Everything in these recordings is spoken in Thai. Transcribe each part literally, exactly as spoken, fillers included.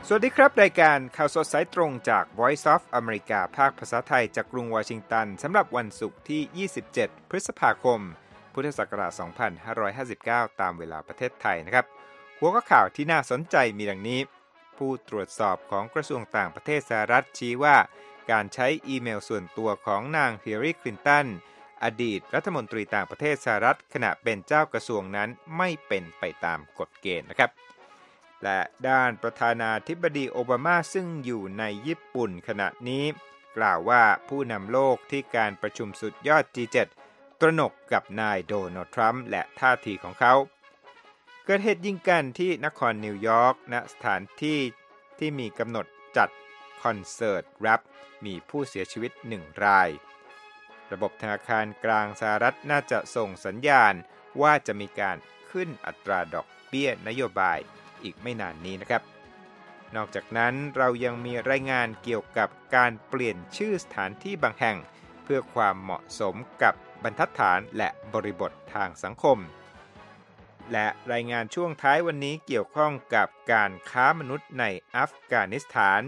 สวัสดีครับรายการข่าวสดสายตรงจาก Voice of America ภาคภาษาไทยจากกรุงวอชิงตันสำหรับวันศุกร์ที่ยี่สิบเจ็ดพฤษภาคมพุทธศักราชสองพันห้าร้อยห้าสิบเก้าตามเวลาประเทศไทยนะครับหัวข้อข่าวที่น่าสนใจมีดังนี้ผู้ตรวจสอบของกระทรวงต่างประเทศสหรัฐชี้ว่าการใช้อีเมลส่วนตัวของนางฮิลลารีคลินตันอดีตรัฐมนตรีต่างประเทศสหรัฐขณะเป็นเจ้ากระทรวงนั้นไม่เป็นไปตามกฎเกณฑ์นะครับและด้านประธานาธิบดีโอบามาซึ่งอยู่ในญี่ปุ่นขณะนี้กล่าวว่าผู้นำโลกที่การประชุมสุดยอด จี เจ็ด ตระหนกกับนายโดนัลด์ทรัมป์และท่าทีของเขาเกิดเหตุยิงกันที่นครนิวยอร์กณสถานที่ที่มีกำหนดจัดคอนเสิร์ตแรปมีผู้เสียชีวิตหนึ่งรายระบบธนาคารกลางสหรัฐน่าจะส่งสัญญาณว่าจะมีการขึ้นอัตราดอกเบี้ยนโยบายอีกไม่นานนี้นะครับนอกจากนั้นเรายังมีรายงานเกี่ยวกับการเปลี่ยนชื่อสถานที่บางแห่งเพื่อความเหมาะสมกับบรรทัดฐานและบริบททางสังคมและรายงานช่วงท้ายวันนี้เกี่ยวข้องกับการค้ามนุษย์ในอัฟกานิสถาน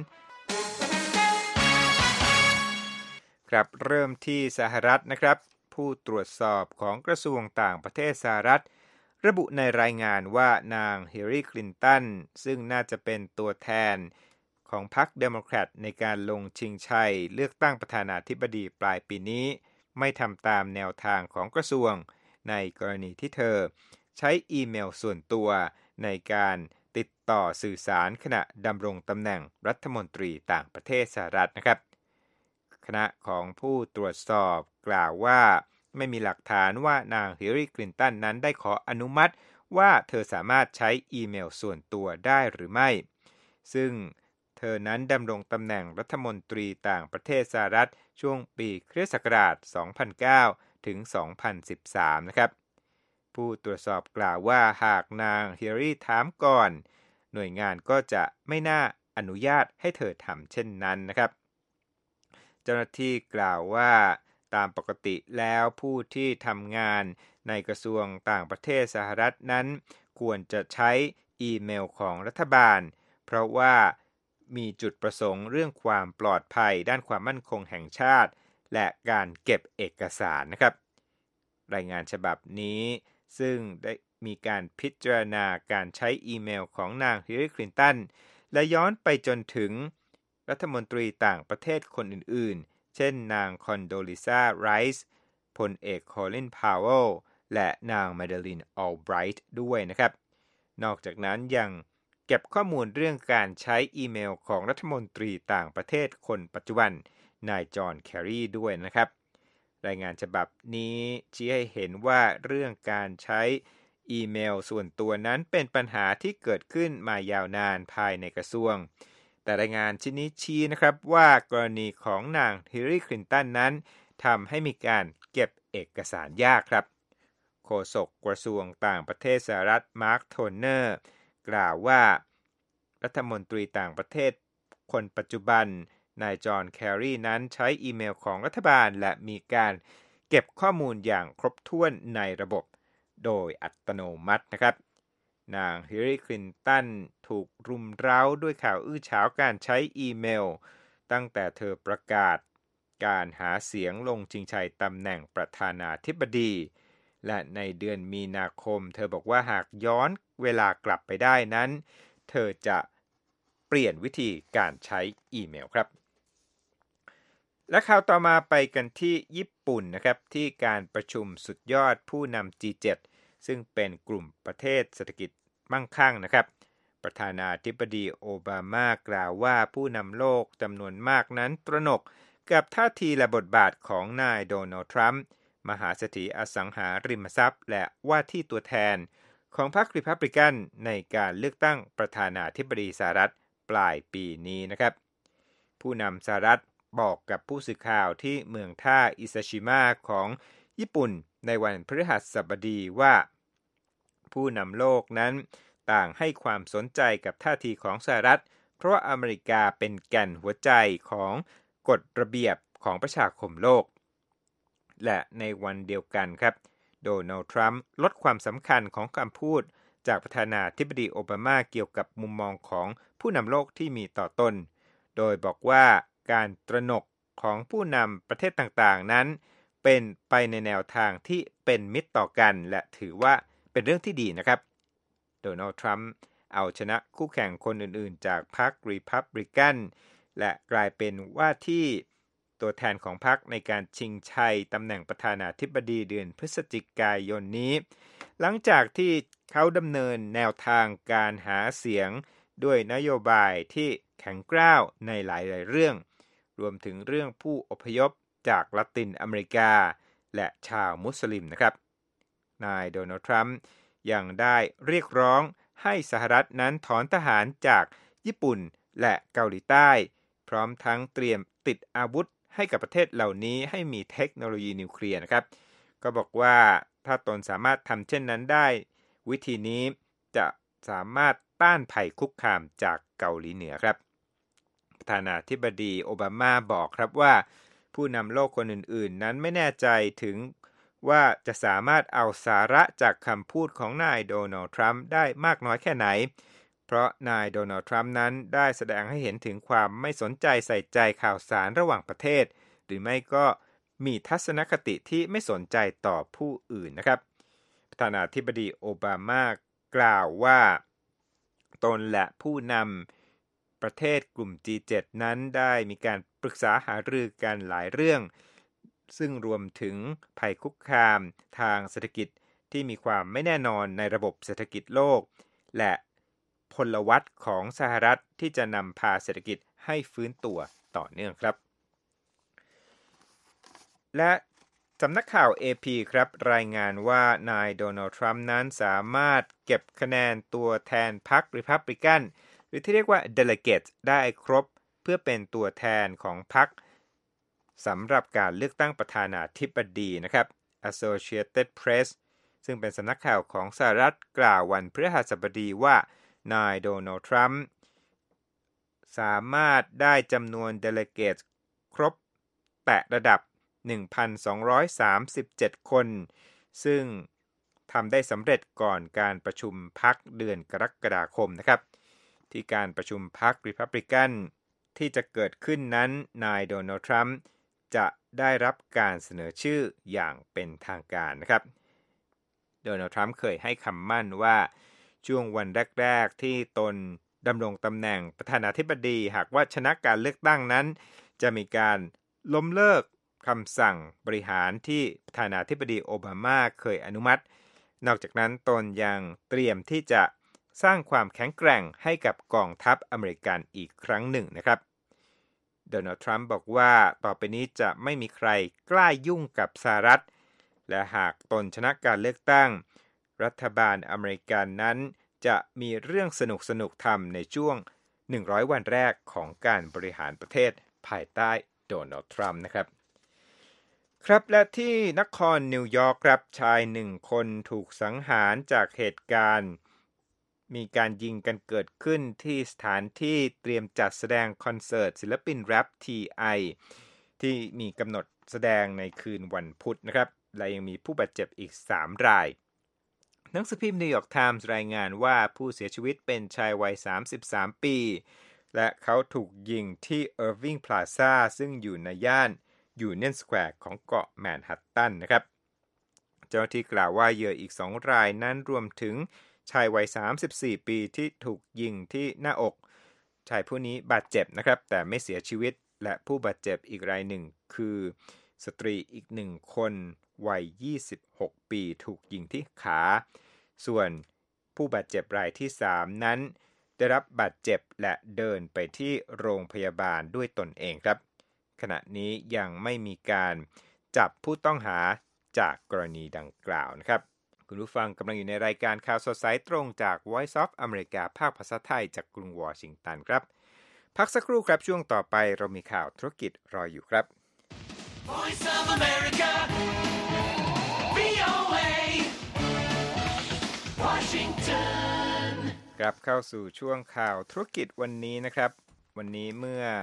ครับเริ่มที่สหรัฐนะครับผู้ตรวจสอบของกระทรวงต่างประเทศสหรัฐระบุในรายงานว่านางฮิลลารีคลินตันซึ่งน่าจะเป็นตัวแทนของพรรคเดโมแครตในการลงชิงชัยเลือกตั้งประธานาธิบดีปลายปีนี้ไม่ทำตามแนวทางของกระทรวงในกรณีที่เธอใช้อีเมลส่วนตัวในการติดต่อสื่อสารขณะดำรงตำแหน่งรัฐมนตรีต่างประเทศสหรัฐนะครับคณะของผู้ตรวจสอบกล่าวว่าไม่มีหลักฐานว่านางฮิลลารีคลินตันนั้นได้ขออนุมัติว่าเธอสามารถใช้อีเมลส่วนตัวได้หรือไม่ซึ่งเธอนั้นดำรงตำแหน่งรัฐมนตรีต่างประเทศสหรัฐช่วงปีคริสต์ศักราช สองพันเก้า ถึง สองพันสิบสาม นะครับผู้ตรวจสอบกล่าวว่าหากนางฮิลลารีถามก่อนหน่วยงานก็จะไม่น่าอนุญาตให้เธอทำเช่นนั้นนะครับเจ้าหน้าที่กล่าวว่าตามปกติแล้วผู้ที่ทำงานในกระทรวงต่างประเทศสหรัฐนั้นควรจะใช้อีเมลของรัฐบาลเพราะว่ามีจุดประสงค์เรื่องความปลอดภัยด้านความมั่นคงแห่งชาติและการเก็บเอกสารนะครับรายงานฉบับนี้ซึ่งได้มีการพิจารณาการใช้อีเมลของนางฮิลลารีคลินตันและย้อนไปจนถึงรัฐมนตรีต่างประเทศคนอื่นๆเช่นนางคอนโดลิซาไรซ์พลเอกคอลินพาวเวลและนางแมเดลินอัลไบรท์ด้วยนะครับนอกจากนั้นยังเก็บข้อมูลเรื่องการใช้อีเมลของรัฐมนตรีต่างประเทศคนปัจจุบันนายจอห์นแคร์รีด้วยนะครับรายงานฉบับนี้ชี้ให้เห็นว่าเรื่องการใช้อีเมลส่วนตัวนั้นเป็นปัญหาที่เกิดขึ้นมายาวนานภายในกระทรวงแต่รายงานชิ้นนี้ชี้นะครับว่ากรณีของนางฮิลลารีคลินตันนั้นทำให้มีการเก็บเอกสารยากครับโฆษกกระทรวงต่างประเทศสหรัฐมาร์คโทเนอร์กล่าวว่ารัฐมนตรีต่างประเทศคนปัจจุบันนายจอห์นแคร์รีนั้นใช้อีเมลของรัฐบาลและมีการเก็บข้อมูลอย่างครบถ้วนในระบบโดยอัตโนมัตินะครับนางฮิลลารีคลินตันถูกรุมเร้าด้วยข่าวอื้อฉาวการใช้อีเมลตั้งแต่เธอประกาศการหาเสียงลงชิงชัยตำแหน่งประธานาธิบดีและในเดือนมีนาคมเธอบอกว่าหากย้อนเวลากลับไปได้นั้นเธอจะเปลี่ยนวิธีการใช้อีเมลครับและข่าวต่อมาไปกันที่ญี่ปุ่นนะครับที่การประชุมสุดยอดผู้นำ จี เจ็ด ซึ่งเป็นกลุ่มประเทศเศรษฐกิจมั่งคั่งนะครับประธานาธิบดีโอบามากล่าวว่าผู้นำโลกจำนวนมากนั้นตระหนกกับท่าทีและบทบาทของนายโดนัลด์ทรัมป์มหาเศรษฐีอสังหาริมทรัพย์และว่าที่ตัวแทนของพรรครีพับลิกันในการเลือกตั้งประธานาธิบดีสหรัฐปลายปีนี้นะครับผู้นำสหรัฐบอกกับผู้สื่อข่าวที่เมืองท่าอิซาชิมะของญี่ปุ่นในวันพฤหัสบดีว่าผู้นำโลกนั้นต่างให้ความสนใจกับท่าทีของสหรัฐเพราะว่าอเมริกาเป็นแก่นหัวใจของกฎระเบียบของประชาคมโลกและในวันเดียวกันครับโดนัลด์ทรัมป์ลดความสำคัญของคำพูดจากประธานาธิบดีโอบามาเกี่ยวกับมุมมองของผู้นำโลกที่มีต่อตนโดยบอกว่าการตระหนกของผู้นำประเทศต่างๆนั้นเป็นไปในแนวทางที่เป็นมิตรต่อกันและถือว่าเป็นเรื่องที่ดีนะครับโดนัลด์ทรัมป์เอาชนะคู่แข่งคนอื่นๆจากพรรครีพับลิกันและกลายเป็นว่าที่ตัวแทนของพรรคในการชิงชัยตำแหน่งประธานาธิบดีเดือนพฤศจิกายนนี้หลังจากที่เขาดำเนินแนวทางการหาเสียงด้วยนโยบายที่แข็งกร้าวในหลายๆเรื่องรวมถึงเรื่องผู้อพยพจากละตินอเมริกาและชาวมุสลิมนะครับนายโดนัลด์ทรัมป์ยังได้เรียกร้องให้สหรัฐนั้นถอนทหารจากญี่ปุ่นและเกาหลีใต้พร้อมทั้งเตรียมติดอาวุธให้กับประเทศเหล่านี้ให้มีเทคโนโลยีนิวเคลียร์นะครับก็บอกว่าถ้าตนสามารถทำเช่นนั้นได้วิธีนี้จะสามารถต้านภัยคุกคามจากเกาหลีเหนือครับประธานาธิบดีโอบามาบอกครับว่าผู้นำโลกคนอื่นๆนั้นไม่แน่ใจถึงว่าจะสามารถเอาสาระจากคำพูดของนายโดนัลด์ทรัมป์ได้มากน้อยแค่ไหนเพราะนายโดนัลด์ทรัมป์นั้นได้แสดงให้เห็นถึงความไม่สนใจใส่ใจข่าวสารระหว่างประเทศหรือไม่ก็มีทัศนคติที่ไม่สนใจต่อผู้อื่นนะครับประธานาธิบดีโอบามากล่าวว่าตนและผู้นำประเทศกลุ่ม จี เจ็ด นั้นได้มีการปรึกษาหารือกันหลายเรื่องซึ่งรวมถึงภัยคุกคามทางเศรษฐกิจที่มีความไม่แน่นอนในระบบเศรษฐกิจโลกและพลวัตของสหรัฐที่จะนำพาเศรษฐกิจให้ฟื้นตัวต่อเนื่องครับและสำนักข่าว เอ พี ครับรายงานว่านายโดนัลด์ทรัมป์นั้นสามารถเก็บคะแนนตัวแทนพรรครีพับลิกันหรือที่เรียกว่า Delegate ได้ครบเพื่อเป็นตัวแทนของพรรคสำหรับการเลือกตั้งประธานาธิบดีนะครับ Associated Press ซึ่งเป็นสำนักข่าวของสหรัฐกล่าววันพฤหัสบดีว่านายโดนัลด์ทรัมป์สามารถได้จำนวน Delegate ครบแตะระดับ หนึ่งพันสองร้อยสามสิบเจ็ด คนซึ่งทำได้สำเร็จก่อนการประชุมพรรคเดือนกรกฎาคมนะครับที่การประชุมพรรครีพับลิกันที่จะเกิดขึ้นนั้นนายโดนัลด์ทรัมป์จะได้รับการเสนอชื่ออย่างเป็นทางการนะครับโดนัลด์ทรัมป์เคยให้คำมั่นว่าช่วงวันแรกๆที่ตนดำรงตำแหน่งประธานาธิบดีหากว่าชนะการเลือกตั้งนั้นจะมีการล้มเลิกคำสั่งบริหารที่ประธานาธิบดีโอบามาเคยอนุมัตินอกจากนั้นตนยังเตรียมที่จะสร้างความแข็งแกร่งให้กับกองทัพอเมริกันอีกครั้งหนึ่งนะครับโดนัลด์ทรัมป์บอกว่าต่อไปนี้จะไม่มีใครกล้ายุ่งกับสหรัฐและหากตนชนะการเลือกตั้งรัฐบาลอเมริกันนั้นจะมีเรื่องสนุกๆทำในช่วงหนึ่งร้อยวันแรกของการบริหารประเทศภายใต้โดนัลด์ทรัมป์นะครับครับและที่นครนิวยอร์กครับชายหนึ่งคนถูกสังหารจากเหตุการณ์มีการยิงกันเกิดขึ้นที่สถานที่เตรียมจัดแสดงคอนเสิร์ตศิลปินแรป ที ไอ ที่มีกำหนดแสดงในคืนวันพุธนะครับและยังมีผู้บาดเจ็บอีกสามรายหนังสือพิมพ์นิวยอร์กไทมส์รายงานว่าผู้เสียชีวิตเป็นชายวัยสามสิบสามปีและเขาถูกยิงที่เอิร์วิงพลาซ่าซึ่งอยู่ในย่านยูเนียนสแควร์ของเกาะแมนฮัตตันนะครับเจ้าหน้าที่กล่าวว่าเหยื่ออีกสองรายนั้นรวมถึงชายวัยสามสิบสี่ปีที่ถูกยิงที่หน้าอกชายผู้นี้บาดเจ็บนะครับแต่ไม่เสียชีวิตและผู้บาดเจ็บอีกรายหนึ่งคือสตรีอีกหนึ่งคนวัยยี่สิบหกปีถูกยิงที่ขาส่วนผู้บาดเจ็บรายที่สามนั้นได้รับบาดเจ็บและเดินไปที่โรงพยาบาลด้วยตนเองครับขณะนี้ยังไม่มีการจับผู้ต้องหาจากกรณีดังกล่าวนะครับคุณผู้ฟังกำลังอยู่ในรายการข่าวสดสายตรงจาก Voice of America ภาคภาษาไทยจากกรุงวอชิงตันครับพักสักครู่ครับช่วงต่อไปเรามีข่าวธุรกิจรออยู่ครับ Voice of America วี โอ เอ Washington กลับเข้าสู่ช่วงข่าวธุรกิจวันนี้นะครับวันนี้เมื่อ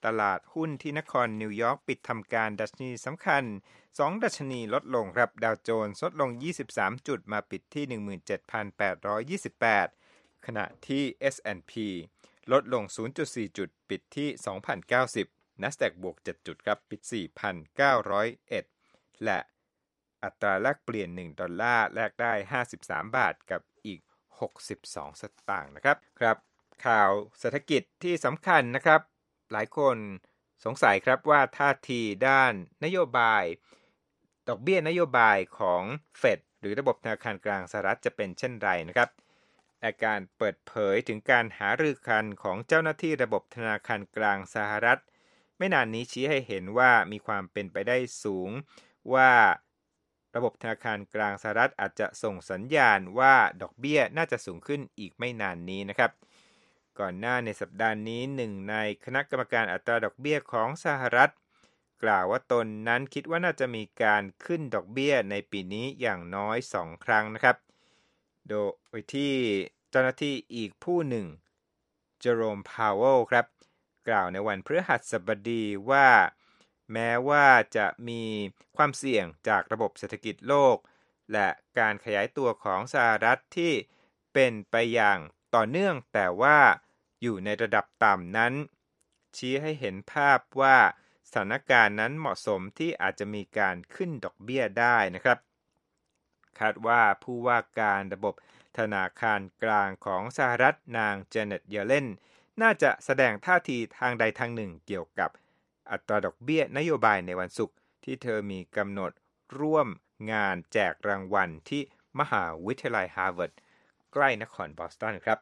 ตลาดหุ้นที่นครนิวยอร์กปิดทำการดัชนีสำคัญสองดัชนีลดลงครับดาวโจนส์ลดลงยี่สิบสามจุดมาปิดที่ หนึ่งหมื่นเจ็ดพันแปดร้อยยี่สิบแปด ขณะที่ เอส แอนด์ พี ลดลง ศูนย์จุดสี่ จุดปิดที่ สองพันเก้าสิบ NASDAQ บวกเจ็ดจุดครับปิด สี่พันเก้าร้อยเอ็ด และอัตราแลกเปลี่ยนหนึ่งดอลลาร์แลกได้ห้าสิบสามบาทกับอีกหกสิบสองสตางค์นะครับครับข่าวเศรษฐกิจที่สำคัญนะครับหลายคนสงสัยครับว่าท่าทีด้านนโยบายดอกเบี้ยนโยบายของเฟดหรือระบบธนาคารกลางสหรัฐจะเป็นเช่นไรนะครับอาการเปิดเผยถึงการหารือกันของเจ้าหน้าที่ระบบธนาคารกลางสหรัฐไม่นานนี้ชี้ให้เห็นว่ามีความเป็นไปได้สูงว่าระบบธนาคารกลางสหรัฐอาจจะส่งสัญญาณว่าดอกเบี้ยน่าจะสูงขึ้นอีกไม่นานนี้นะครับก่อนหน้าในสัปดาห์นี้หนึ่งในคณะกรรมการอัตราดอกเบี้ยของสหรัฐกล่าวว่าตนนั้นคิดว่าน่าจะมีการขึ้นดอกเบี้ยในปีนี้อย่างน้อยสองครั้งนะครับโดยที่เจ้าหน้าที่อีกผู้หนึ่งเจอโรมพาวเวลครับกล่าวในวันพฤหัสบดีว่าแม้ว่าจะมีความเสี่ยงจากระบบเศรษฐกิจโลกและการขยายตัวของสหรัฐที่เป็นไปอย่างต่อเนื่องแต่ว่าอยู่ในระดับต่ำนั้นชี้ให้เห็นภาพว่าสถานการณ์นั้นเหมาะสมที่อาจจะมีการขึ้นดอกเบี้ยได้นะครับคาดว่าผู้ว่าการระบบธนาคารกลางของสหรัฐนางเจเน็ตเยเลนน่าจะแสดงท่าทีทางใดทางหนึ่งเกี่ยวกับอัตราดอกเบี้ยนโยบายในวันศุกร์ที่เธอมีกำหนดร่วมงานแจกรางวัลที่มหาวิทยาลัยฮาร์วาร์ดใกล้นครบอสตันครับ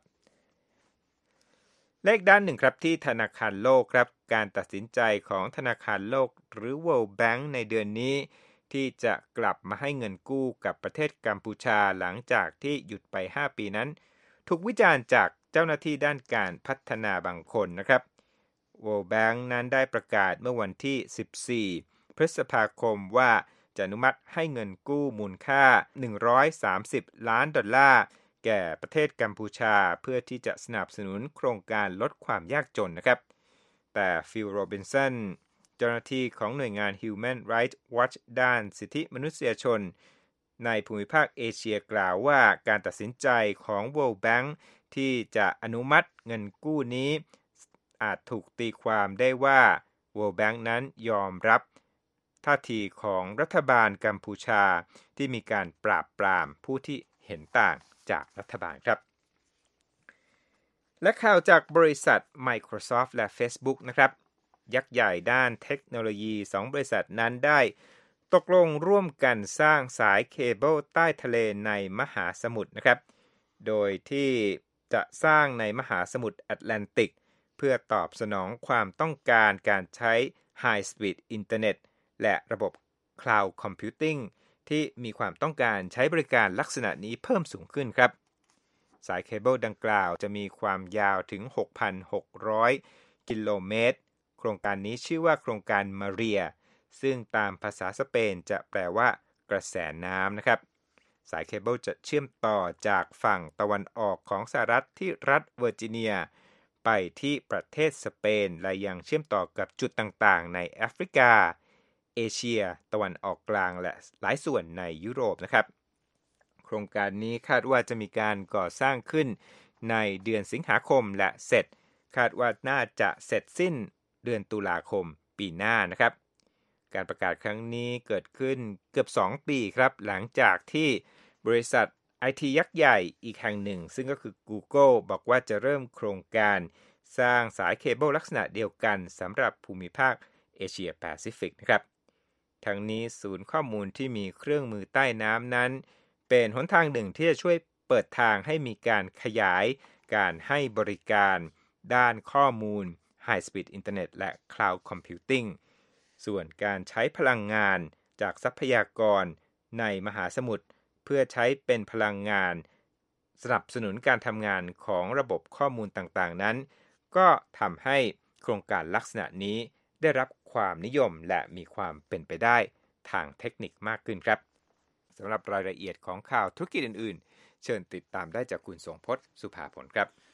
เลขด้านหนึ่งครับที่ธนาคารโลกครับการตัดสินใจของธนาคารโลกหรือ World Bank ในเดือนนี้ที่จะกลับมาให้เงินกู้กับประเทศกัมพูชาหลังจากที่หยุดไปห้าปีนั้นถูกวิจารณ์จากเจ้าหน้าที่ด้านการพัฒนาบางคนนะครับ World Bank นั้นได้ประกาศเมื่อวันที่สิบสี่พฤษภาคมว่าจะอนุมัติให้เงินกู้มูลค่าหนึ่งร้อยสามสิบล้านดอลลาร์แก่ประเทศกัมพูชาเพื่อที่จะสนับสนุนโครงการลดความยากจนนะครับแต่ฟิลโรบินสันเจ้าหน้าที่ของหน่วยงาน Human Rights Watch ด้านสิทธิมนุษยชนในภูมิภาคเอเชียกล่าวว่าการตัดสินใจของ World Bank ที่จะอนุมัติเงินกู้นี้อาจถูกตีความได้ว่า World Bank นั้นยอมรับท่าทีของรัฐบาลกัมพูชาที่มีการปราบปรามผู้ที่เห็นต่างจากรัฐบาลครับและข่าวจากบริษัท Microsoft และ Facebook นะครับยักษ์ใหญ่ด้านเทคโนโลยีสองบริษัทนั้นได้ตกลงร่วมกันสร้างสายเคเบิลใต้ทะเลในมหาสมุทรนะครับโดยที่จะสร้างในมหาสมุทรแอตแลนติกเพื่อตอบสนองความต้องการการใช้ High Speed Internet และระบบ Cloud Computing ที่มีความต้องการใช้บริการลักษณะนี้เพิ่มสูงขึ้นครับสายเคเบิลดังกล่าวจะมีความยาวถึง หกพันหกร้อย กิโลเมตรโครงการนี้ชื่อว่าโครงการมาเรียซึ่งตามภาษาสเปนจะแปลว่ากระแสน้ำนะครับสายเคเบิลจะเชื่อมต่อจากฝั่งตะวันออกของสหรัฐที่รัฐเวอร์จิเนียไปที่ประเทศสเปนและยังเชื่อมต่อกับจุดต่างๆในแอฟริกาเอเชียตะวันออกกลางและหลายส่วนในยุโรปนะครับโครงการนี้คาดว่าจะมีการก่อสร้างขึ้นในเดือนสิงหาคมและเสร็จคาดว่าน่าจะเสร็จสิ้นเดือนตุลาคมปีหน้านะครับการประกาศครั้งนี้เกิดขึ้นเกือบสองปีครับหลังจากที่บริษัทไอทียักษ์ใหญ่อีกแห่งหนึ่งซึ่งก็คือ Google บอกว่าจะเริ่มโครงการสร้างสายเคเบิลลักษณะเดียวกันสำหรับภูมิภาคเอเชียแปซิฟิกนะครับทั้งนี้ศูนย์ข้อมูลที่มีเครื่องมือใต้น้ำนั้นเป็นหนทางหนึ่งที่จะช่วยเปิดทางให้มีการขยายการให้บริการด้านข้อมูล High Speed Internet และ Cloud Computing ส่วนการใช้พลังงานจากทรัพยากรในมหาสมุทรเพื่อใช้เป็นพลังงานสนับสนุนการทำงานของระบบข้อมูลต่างๆนั้นก็ทำให้โครงการลักษณะนี้ได้รับความนิยมและมีความเป็นไปได้ทางเทคนิคมากขึ้นครับสำหรับรายละเอียดของข่าวธุรกิจอื่นๆเชิญติดตามได้จากคุณทรงพจน์สุภาผลครับ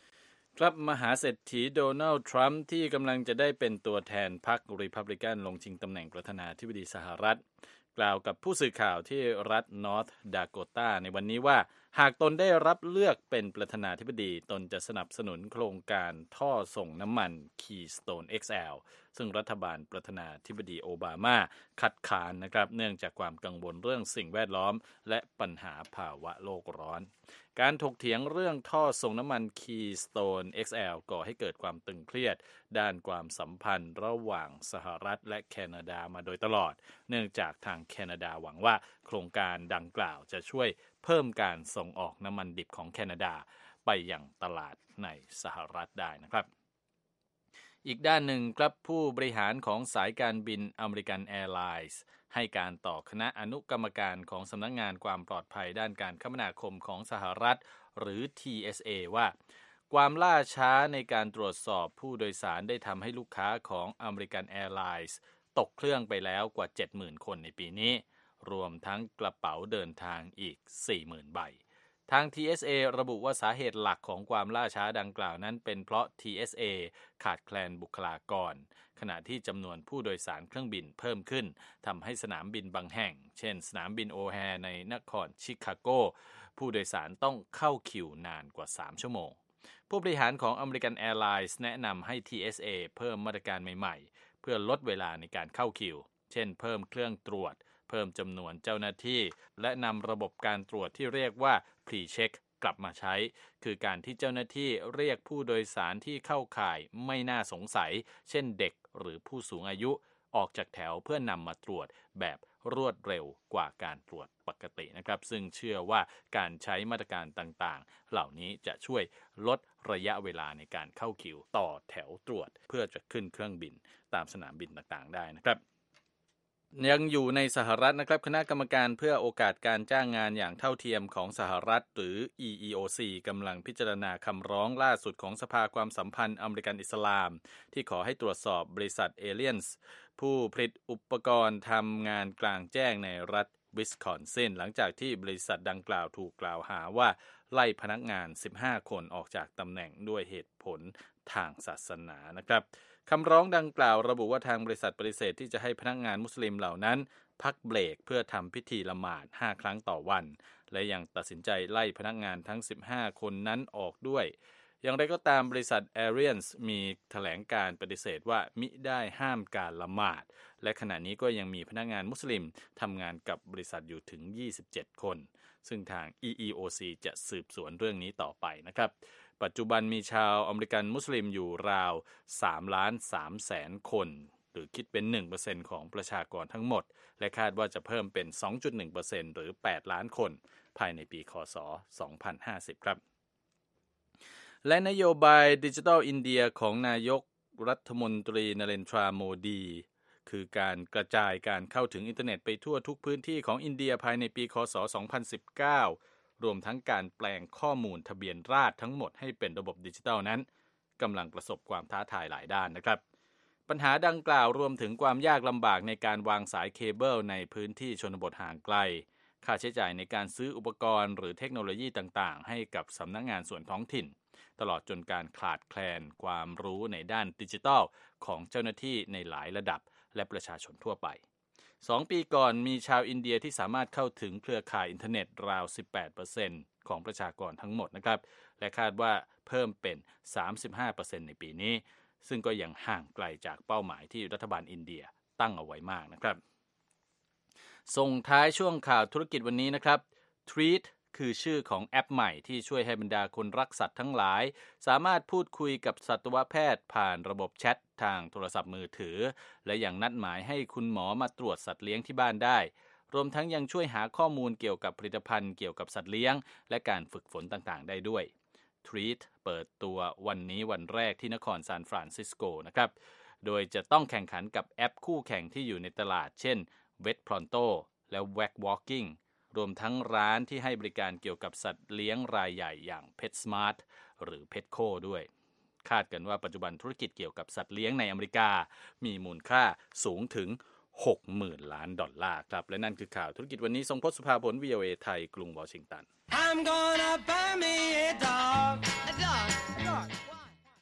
ครับมหาเศรษฐีโดนัลด์ทรัมป์ที่กำลังจะได้เป็นตัวแทนพรรครีพับลิกันลงชิงตำแหน่งประธานาธิบดีสหรัฐกล่าวกับผู้สื่อข่าวที่รัฐนอร์ทดาโกตาในวันนี้ว่าหากตนได้รับเลือกเป็นประธานาธิบดีตนจะสนับสนุนโครงการท่อส่งน้ำมัน Keystone เอ็กซ์ แอล ซึ่งรัฐบาลประธานาธิบดีโอบามาคัดค้านนะครับเนื่องจากความกังวลเรื่องสิ่งแวดล้อมและปัญหาภาวะโลกร้อนการถกเถียงเรื่องท่อส่งน้ำมัน Keystone เอ็กซ์ แอล ก่อให้เกิดความตึงเครียดด้านความสัมพันธ์ระหว่างสหรัฐและแคนาดามาโดยตลอดเนื่องจากทางแคนาดาหวังว่าโครงการดังกล่าวจะช่วยเพิ่มการส่งออกน้ำมันดิบของแคนาดาไปยังตลาดในสหรัฐได้นะครับอีกด้านหนึ่งครับผู้บริหารของสายการบินอเมริกันแอร์ไลน์ให้การต่อคณะอนุกรรมการของสำนักงานความปลอดภัยด้านการคมนาคมของสหรัฐหรือ ที เอส เอ ว่าความล่าช้าในการตรวจสอบผู้โดยสารได้ทำให้ลูกค้าของอเมริกันแอร์ไลน์ตกเครื่องไปแล้วกว่า เจ็ดหมื่น คนในปีนี้รวมทั้งกระเป๋าเดินทางอีก สี่หมื่น ใบทาง ที เอส เอ ระบุว่าสาเหตุหลักของความล่าช้าดังกล่าวนั้นเป็นเพราะ ที เอส เอ ขาดแคลนบุคลากรขณะที่จำนวนผู้โดยสารเครื่องบินเพิ่มขึ้นทำให้สนามบินบางแห่งเช่นสนามบินโอแฮร์ในนครชิคาโกผู้โดยสารต้องเข้าคิวนานกว่าสามชั่วโมงผู้บริหารของ American Airlines แนะนำให้ ที เอส เอ เพิ่มมาตรการใหม่ๆเพื่อลดเวลาในการเข้าคิวเช่นเพิ่มเครื่องตรวจเพิ่มจำนวนเจ้าหน้าที่และนำระบบการตรวจที่เรียกว่า Pre-check กลับมาใช้คือการที่เจ้าหน้าที่เรียกผู้โดยสารที่เข้าข่ายไม่น่าสงสัยเช่นเด็กหรือผู้สูงอายุออกจากแถวเพื่อนำมาตรวจแบบรวดเร็วกว่าการตรวจปกตินะครับซึ่งเชื่อว่าการใช้มาตรการต่างๆเหล่านี้จะช่วยลดระยะเวลาในการเข้าคิวต่อแถวตรวจเพื่อจะขึ้นเครื่องบินตามสนามบินต่างๆได้นะครับยังอยู่ในสหรัฐนะครับคณะกรรมการเพื่อโอกาสการจ้างงานอย่างเท่าเทียมของสหรัฐหรือ อี อี โอ ซี กำลังพิจารณาคำร้องล่าสุดของสภาความสัมพันธ์อเมริกันอิสลามที่ขอให้ตรวจสอบบริษัทเอเลียนส์ผู้ผลิตอุปกรณ์ทำงานกลางแจ้งในรัฐวิสคอนซินหลังจากที่บริษัทดังกล่าวถูกกล่าวหาว่าไล่พนักงานสิบห้าคนออกจากตำแหน่งด้วยเหตุผลทางศาสนานะครับคำร้องดังกล่าวระบุว่าทางบริษัทปฏิเสธที่จะให้พนักงานมุสลิมเหล่านั้นพักเบรกเพื่อทำพิธีละหมาดห้าครั้งต่อวันและยังตัดสินใจไล่พนักงานทั้งสิบห้าคนนั้นออกด้วยอย่างไรก็ตามบริษัท Arians มีแถลงการปฏิเสธว่ามิได้ห้ามการละหมาดและขณะนี้ก็ยังมีพนักงานมุสลิมทำงานกับบริษัทอยู่ถึงยี่สิบเจ็ดคนซึ่งทาง อี อี โอ ซี จะสืบสวนเรื่องนี้ต่อไปนะครับปัจจุบันมีชาวอเมริกันมุสลิมอยู่ราวสามล้านสามแสนคนหรือคิดเป็น หนึ่งเปอร์เซ็นต์ ของประชากรทั้งหมดและคาดว่าจะเพิ่มเป็น สองจุดหนึ่งเปอร์เซ็นต์ หรือแปดล้านคนภายในปีค.ศ. สองพันห้าสิบครับและนโยบายดิจิทัลอินเดียของนายกรัฐมนตรีนเรนทราโมดีคือการกระจายการเข้าถึงอินเทอร์เน็ตไปทั่วทุกพื้นที่ของอินเดียภายในปีค.ศ. สองพันสิบเก้ารวมทั้งการแปลงข้อมูลทะเบียนราษฎร์ทั้งหมดให้เป็นระบบดิจิทัลนั้นกำลังประสบความท้าทายหลายด้านนะครับปัญหาดังกล่าวรวมถึงความยากลำบากในการวางสายเคเบิลในพื้นที่ชนบทห่างไกลค่าใช้จ่ายในการซื้ออุปกรณ์หรือเทคโนโลยีต่างๆให้กับสำนักงานส่วนท้องถิ่นตลอดจนการขาดแคลนความรู้ในด้านดิจิทัลของเจ้าหน้าที่ในหลายระดับและประชาชนทั่วไปสองปีก่อนมีชาวอินเดียที่สามารถเข้าถึงเครือข่ายอินเทอร์เน็ตราว สิบแปดเปอร์เซ็นต์ ของประชากรทั้งหมดนะครับและคาดว่าเพิ่มเป็น สามสิบห้าเปอร์เซ็นต์ ในปีนี้ซึ่งก็ยังห่างไกลจากเป้าหมายที่รัฐบาลอินเดียตั้งเอาไว้มากนะครับส่งท้ายช่วงข่าวธุรกิจวันนี้นะครับ Treat คือชื่อของแอปใหม่ที่ช่วยให้บรรดาคนรักสัตว์ทั้งหลายสามารถพูดคุยกับสัตวแพทย์ผ่านระบบแชททางโทรศัพท์มือถือและยังนัดหมายให้คุณหมอมาตรวจสัตว์เลี้ยงที่บ้านได้รวมทั้งยังช่วยหาข้อมูลเกี่ยวกับผลิตภัณฑ์เกี่ยวกับสัตว์เลี้ยงและการฝึกฝนต่างๆได้ด้วย Treat เปิดตัววันนี้วันแรกที่นครซานฟรานซิสโกนะครับโดยจะต้องแข่งขันกับแอปคู่แข่งที่อยู่ในตลาดเช่น Vet Pronto และ Wag Walkingรวมทั้งร้านที่ให้บริการเกี่ยวกับสัตว์เลี้ยงรายใหญ่อย่าง PetSmart หรือ Petco ด้วยคาดกันว่าปัจจุบันธุรกิจเกี่ยวกับสัตว์เลี้ยงในอเมริกามีมูลค่าสูงถึง หกหมื่น ล้านดอลลาร์ครับและนั่นคือข่าวธุรกิจวันนี้ทรงพจน์สุภาผล วี โอ เอ ไทยกรุงวอชิงตัน I'm gonna buy me a dog. A dog. A dog. Why?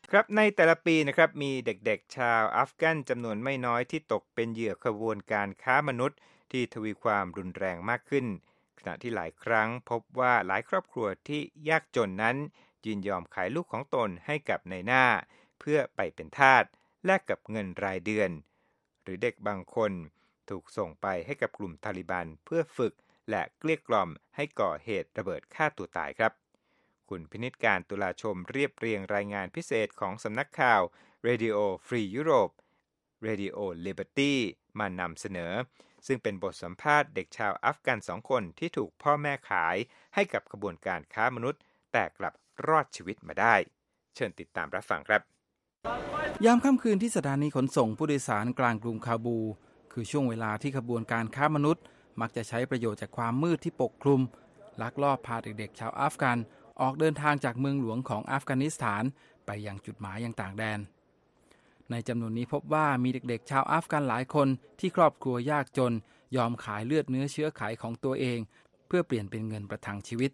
ครับในแต่ละปีนะครับมีเด็กๆชาวอัฟกันจำนวนไม่น้อยที่ตกเป็นเหยื่อขบวนการค้ามนุษย์ที่ทวีความรุนแรงมากขึ้นขณะที่หลายครั้งพบว่าหลายครอบครัวที่ยากจนนั้นยินยอมขายลูกของตนให้กับนายหน้าเพื่อไปเป็นทาสแลกกับเงินรายเดือนหรือเด็กบางคนถูกส่งไปให้กับกลุ่มตาลิบันเพื่อฝึกและเกลี้ยกล่อมให้ก่อเหตุระเบิดฆ่าตัวตายครับคุณพินิจการตุลาชมเรียบเรียงรายงานพิเศษของสำนักข่าว Radio Free Europe Radio Liberty มานำเสนอซึ่งเป็นบทสัมภาษณ์เด็กชาวอัฟกันสองคนที่ถูกพ่อแม่ขายให้กับขบวนการค้ามนุษย์แต่กลับรอดชีวิตมาได้เชิญติดตามรับฟังครับยามค่ำคืนที่สถานีขนส่งผู้โดยสารกลางกรุงคาบูคือช่วงเวลาที่ขบวนการค้ามนุษย์มักจะใช้ประโยชน์จากความมืดที่ปกคลุมลักลอบพาเด็กๆชาวอัฟกันออกเดินทางจากเมืองหลวงของอัฟกานิสถานไปยังจุดหมายยังต่างแดนในจำนวนนี้พบว่ามีเด็กๆชาวอัฟกันหลายคนที่ครอบครัวยากจนยอมขายเลือดเนื้อเชื้อไขของตัวเองเพื่อเปลี่ยนเป็นเงินประทังชีวิต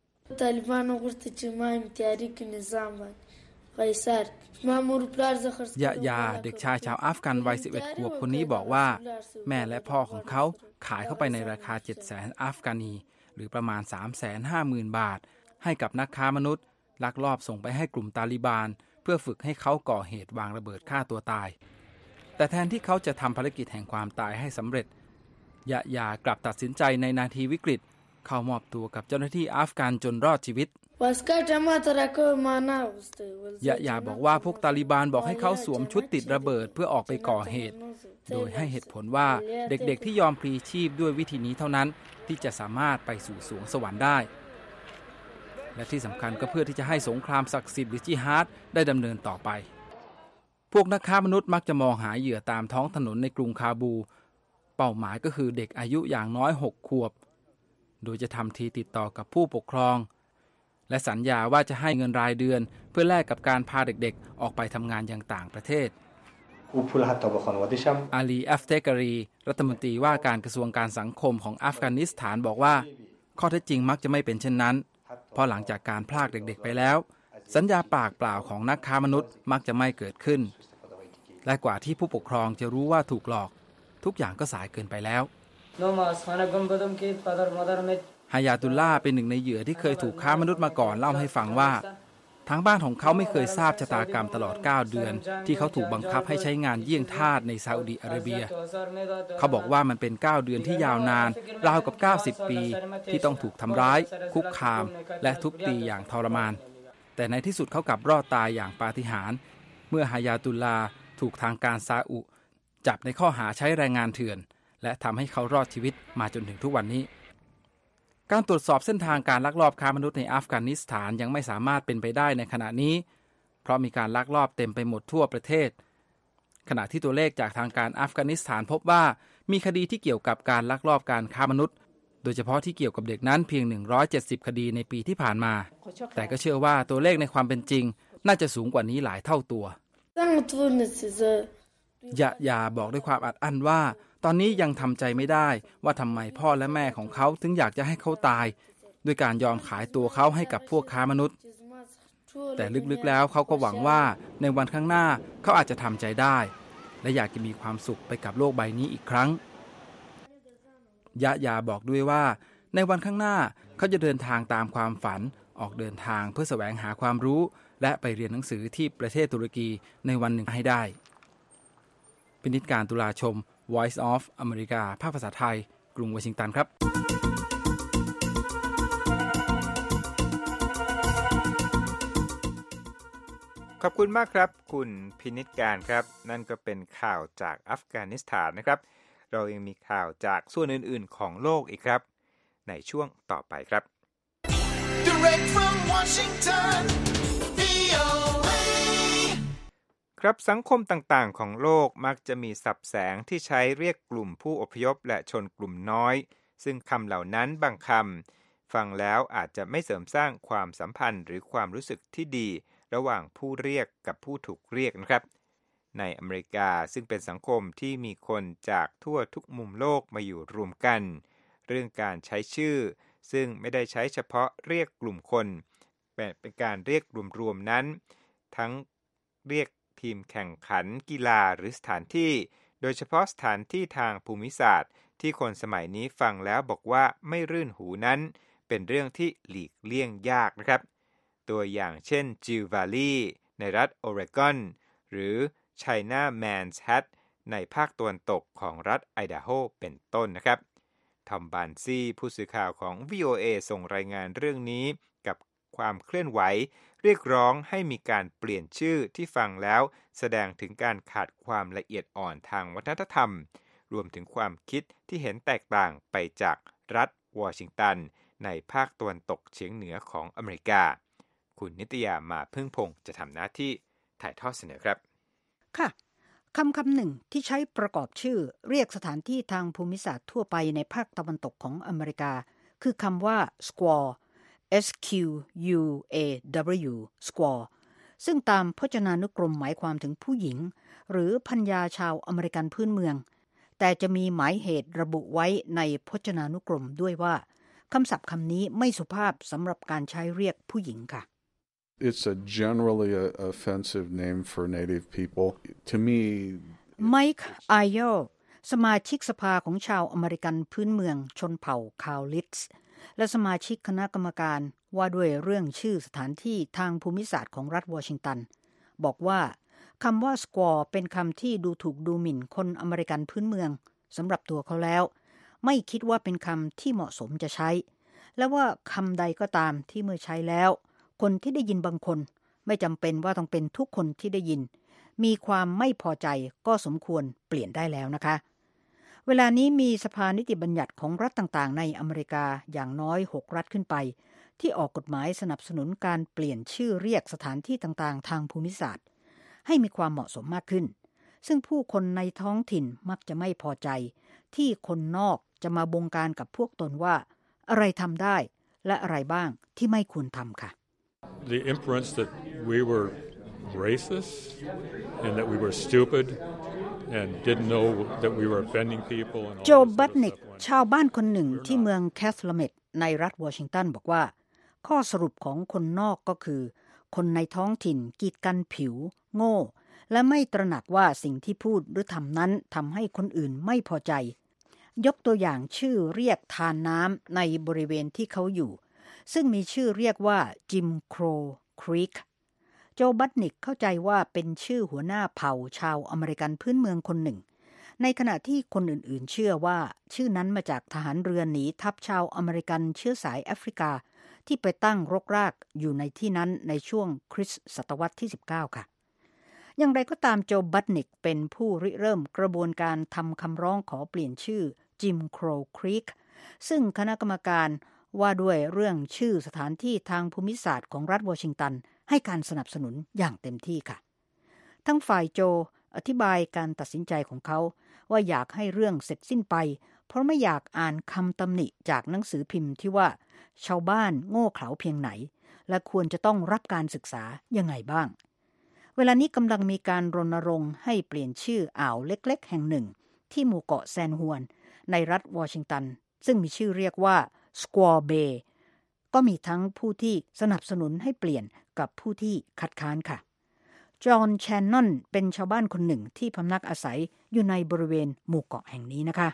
ยะยาเด็กชายชาวอัฟกันวัยสิบเอ็ดขวบคนนี้บอกว่าแม่และพ่อของเขาขายเข้าไปในราคา เจ็ดแสน อัฟกานีหรือประมาณ สามแสนห้าหมื่น บาทให้กับนักค้ามนุษย์ลักลอบส่งไปให้กลุ่มตาลิบานเพื่อฝึกให้เขาก่อเหตุวางระเบิดฆ่าตัวตายแต่แทนที่เขาจะทำภารกิจแห่งความตายให้สำเร็จยะยากลับตัดสินใจในนาทีวิกฤตเข้ามอบตัวกับเจ้าหน้าที่อัฟกันจนรอดชีวิตยะยาบอกว่าพวกตาลิบานบอกให้เขาสวมชุดติดระเบิดเพื่อออกไปก่อเหตุโดยให้เหตุผลว่าเด็กๆที่ยอมพลีชีพด้วยวิธีนี้เท่านั้นที่จะสามารถไปสู่สวงสวรรค์ได้และที่สำคัญก็เพื่อที่จะให้สงครามศักดิ์สิทธิ์หรือจิฮาดได้ดำเนินต่อไปพวกนักค้ามนุษย์มักจะมองหาเหยื่อตามท้องถนนในกรุงคาบูเป้าหมายก็คือเด็กอายุอย่างน้อยหกขวบโดยจะทำทีติดต่อกับผู้ปกครองและสัญญาว่าจะให้เงินรายเดือนเพื่อแลกกับการพาเด็กๆออกไปทำงานยังต่างประเทศอาลี อัฟเตการีรัฐมนตรีว่าการกระทรวงการสังคมของอัฟกานิสถานบอกว่าข้อเท็จจริงมักจะไม่เป็นเช่นนั้นเพราะหลังจากการพรากเด็กๆไปแล้วสัญญาปากเปล่าของนักค้ามนุษย์มักจะไม่เกิดขึ้นและกว่าที่ผู้ปกครองจะรู้ว่าถูกหลอกทุกอย่างก็สายเกินไปแล้วฮายาตุลลาห์เป็นหนึ่งในเหยื่อที่เคยถูกค้ามนุษย์มาก่อนเล่าให้ฟังว่าทางบ้านของเขาไม่เคยทราบชะตากรรมตลอดเก้าเดือนที่เขาถูกบังคับให้ใช้งานเยี่ยงทาสในซาอุดิอาระเบียเขาบอกว่ามันเป็นเก้าเดือนที่ยาวนานราวกับเก้าสิบปีที่ต้องถูกทำร้ายคุกคามและทุบตีอย่างทรมานแต่ในที่สุดเขากลับรอดตายอย่างปาฏิหาริย์เมื่อฮายาตุลลาห์ถูกทางการซาอุจับในข้อหาใช้แรงงานเถื่อนและทำให้เขารอดชีวิตมาจนถึงทุกวันนี้การตรวจสอบเส้นทางการลักลอบค้ามนุษย์ในอัฟกานิสถานยังไม่สามารถเป็นไปได้ในขณะนี้เพราะมีการลักลอบเต็มไปหมดทั่วประเทศขณะที่ตัวเลขจากทางการอัฟกานิสถานพบว่ามีคดีที่เกี่ยวกับการลักลอบการค้ามนุษย์โดยเฉพาะที่เกี่ยวกับเด็กนั้นเพียงหนึ่งร้อยเจ็ดสิบคดีในปีที่ผ่านมาแต่ก็เชื่อว่าตัวเลขในความเป็นจริงน่าจะสูงกว่านี้หลายเท่าตัวยะยาบอกด้วยความอัดอั้นว่าตอนนี้ยังทำใจไม่ได้ว่าทำไมพ่อและแม่ของเขาถึงอยากจะให้เขาตายด้วยการยอมขายตัวเขาให้กับพวกค้ามนุษย์แต่ลึกๆแล้วเขาก็หวังว่าในวันข้างหน้าเขาอาจจะทำใจได้และอยากจะมีความสุขไปกับโลกใบนี้อีกครั้งยะยาบอกด้วยว่าในวันข้างหน้าเขาจะเดินทางตามความฝันออกเดินทางเพื่อแสวงหาความรู้และไปเรียนหนังสือที่ประเทศตุรกีในวันหนึ่งให้ได้พินิจการตุลาชม Voice of America ภาคภาษาไทยกรุงวอชิงตันครับขอบคุณมากครับคุณพินิจการครับนั่นก็เป็นข่าวจากอัฟกานิสถานนะครับเรายังมีข่าวจากส่วนอื่นๆของโลกอีกครับในช่วงต่อไปครับ Direct from Washington วี โอ เอ ครับสังคมต่างๆของโลกมักจะมีศัพท์แสงที่ใช้เรียกกลุ่มผู้อพยพและชนกลุ่มน้อยซึ่งคำเหล่านั้นบางคำฟังแล้วอาจจะไม่เสริมสร้างความสัมพันธ์หรือความรู้สึกที่ดีระหว่างผู้เรียกกับผู้ถูกเรียกนะครับในอเมริกาซึ่งเป็นสังคมที่มีคนจากทั่วทุกมุมโลกมาอยู่รวมกันเรื่องการใช้ชื่อซึ่งไม่ได้ใช้เฉพาะเรียกกลุ่มคนแต่เป็นการเรียกรวมๆนั้นทั้งเรียกทีมแข่งขันกีฬาหรือสถานที่โดยเฉพาะสถานที่ทางภูมิศาสตร์ที่คนสมัยนี้ฟังแล้วบอกว่าไม่รื่นหูนั้นเป็นเรื่องที่หลีกเลี่ยงยากนะครับตัวอย่างเช่นจิลวาลีในรัฐโอเรกอนหรือ China Man's Hat ในภาคตะวันตกของรัฐไอดาโฮเป็นต้นนะครับทอมบานซี่ผู้สื่อข่าวของ วี โอ เอ ส่งรายงานเรื่องนี้กับความเคลื่อนไหวเรียกร้องให้มีการเปลี่ยนชื่อที่ฟังแล้วแสดงถึงการขาดความละเอียดอ่อนทางวัฒนธรรมรวมถึงความคิดที่เห็นแตกต่างไปจากรัฐวอชิงตันในภาคตะวันตกเฉียงเหนือของอเมริกาคุณนิตยามาพึ่งพงษ์จะทำหน้าที่ถ่ายทอดเสนอครับค่ะคำคำหนึ่งที่ใช้ประกอบชื่อเรียกสถานที่ทางภูมิศาสตร์ทั่วไปในภาคตะวันตกของอเมริกาคือคำว่า squaw S Q U A W squaw ซึ่งตามพจนานุกรมหมายความถึงผู้หญิงหรือพัญญาชาวอเมริกันพื้นเมืองแต่จะมีหมายเหตุระบุไว้ในพจนานุกรมด้วยว่าคำศัพท์คำนี้ไม่สุภาพสำหรับการใช้เรียกผู้หญิงค่ะ It's a generally a offensive name for native people. To me, Mike Ayel สมาชิกสภาของชาวอเมริกันพื้นเมืองชนเผ่าคาวลิตส์และสมาชิกคณะกรรมการว่าด้วยเรื่องชื่อสถานที่ทางภูมิศาสตร์ของรัฐวอชิงตันบอกว่าคำว่า squaw เป็นคำที่ดูถูกดูหมิ่นคนอเมริกันพื้นเมืองสำหรับตัวเขาแล้วไม่คิดว่าเป็นคำที่เหมาะสมจะใช้และว่าคำใดก็ตามที่เมื่อใช้แล้วคนที่ได้ยินบางคนไม่จำเป็นว่าต้องเป็นทุกคนที่ได้ยินมีความไม่พอใจก็สมควรเปลี่ยนได้แล้วนะคะเวลานี้มีสภานิติบัญญัติของรัฐต่างๆในอเมริกาอย่างน้อยหกรัฐขึ้นไปที่ออกกฎหมายสนับสนุนการเปลี่ยนชื่อเรียกสถานที่ต่างๆทางภูมิศาสตร์ให้มีความเหมาะสมมากขึ้นซึ่งผู้คนในท้องถิ่นมักจะไม่พอใจที่คนนอกจะมาบงการกับพวกตนว่าอะไรทำได้และอะไรบ้างที่ไม่ควรทำค่ะ The inference that we were racist and that we were stupid and didn't know that we were offending people and all โจบัตนิกชาวบ้านคนหนึ่งที่เมืองแคสลาเมตในรัฐวอชิงตันบอกว่าข้อสรุปของคนนอกก็คือคนในท้องถิ่นกีดกันผิวโง่และไม่ตระหนักว่าสิ่งที่พูดหรือทำนั้นทำให้คนอื่นไม่พอใจยกตัวอย่างชื่อเรียกทานน้ำในบริเวณที่เขาอยู่ซึ่งมีชื่อเรียกว่า Jim Crow Creek โจบัตนิกเข้าใจว่าเป็นชื่อหัวหน้าเผ่าชาวอเมริกันพื้นเมืองคนหนึ่งในขณะที่คนอื่นๆเชื่อว่าชื่อนั้นมาจากทหารเรือหนีทัพชาวอเมริกันเชื้อสายแอฟริกาที่ไปตั้งรกรากอยู่ในที่นั้นในช่วงคริสต์ศตวรรษที่สิบเก้าค่ะอย่างไรก็ตามโจบัตนิกเป็นผู้ริเริ่มกระบวนการทำคำร้องขอเปลี่ยนชื่อ Jim Crow Creek ซึ่งคณะกรรมการว่าด้วยเรื่องชื่อสถานที่ทางภูมิศาสตร์ของรัฐวอชิงตันให้การสนับสนุนอย่างเต็มที่ค่ะทั้งฝ่ายโจอธิบายการตัดสินใจของเขาว่าอยากให้เรื่องเสร็จสิ้นไปเพราะไม่อยากอ่านคำตำหนิจากหนังสือพิมพ์ที่ว่าชาวบ้านโง่เขลาเพียงไหนและควรจะต้องรับการศึกษายังไงบ้างเวลานี้กำลังมีการรณรงค์ให้เปลี่ยนชื่ออ่าวเล็กๆแห่งหนึ่งที่หมู่เกาะแซนฮวนในรัฐวอชิงตันซึ่งมีชื่อเรียกว่า Squaw Bay ก็มีทั้งผู้ที่สนับสนุนให้เปลี่ยนกับผู้ที่คัดค้านค่ะจอห์นแชนนอนเป็นชาวบ้านคนหนึ่งที่พำนักอาศัยอยู่ในบริเวณหมู่เกาะแห่งนี้นะคะ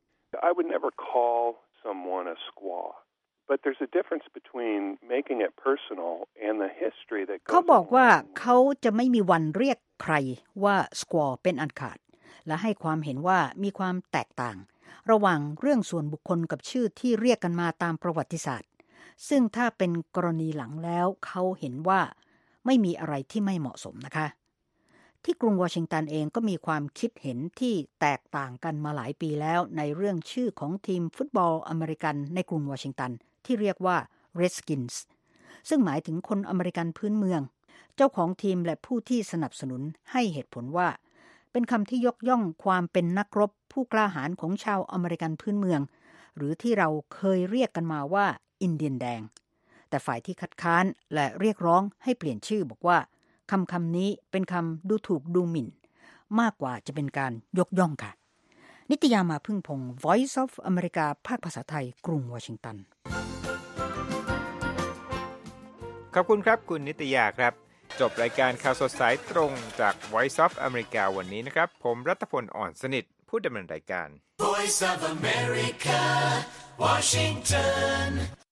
I would never call someone a squaw but there's a difference between making it personal and the history that goes เขาบอกว่าเขาจะไม่มีวันเรียกใครว่า squaw เป็นอันขาดและให้ความเห็นว่ามีความแตกต่างระหว่างเรื่องส่วนบุคคลกับชื่อที่เรียกกันมาตามประวัติศาสตร์ซึ่งถ้าเป็นกรณีหลังแล้วเขาเห็นว่าไม่มีอะไรที่ไม่เหมาะสมนะคะที่กรุงวอชิงตันเองก็มีความคิดเห็นที่แตกต่างกันมาหลายปีแล้วในเรื่องชื่อของทีมฟุตบอลอเมริกันในกรุงวอชิงตันที่เรียกว่า Redskins ซึ่งหมายถึงคนอเมริกันพื้นเมืองเจ้าของทีมและผู้ที่สนับสนุนให้เหตุผลว่าเป็นคำที่ยกย่องความเป็นนักรบผู้กล้าหาญของชาวอเมริกันพื้นเมืองหรือที่เราเคยเรียกกันมาว่าอินเดียนแดงแต่ฝ่ายที่คัดค้านและเรียกร้องให้เปลี่ยนชื่อบอกว่าคำคำนี้เป็นคำดูถูกดูหมิ่นมากกว่าจะเป็นการยกย่องค่ะนิตยามาพึ่งพงศ์ Voice of America ภาคภาษาไทยกรุงวอชิงตันขอบคุณครับคุณนิตยาครับจบรายการข่าวสดสายตรงจาก Voice of America วันนี้นะครับผมรัตพลอ่อนสนิทผู้ดำเนินรายการ Voice of America Washington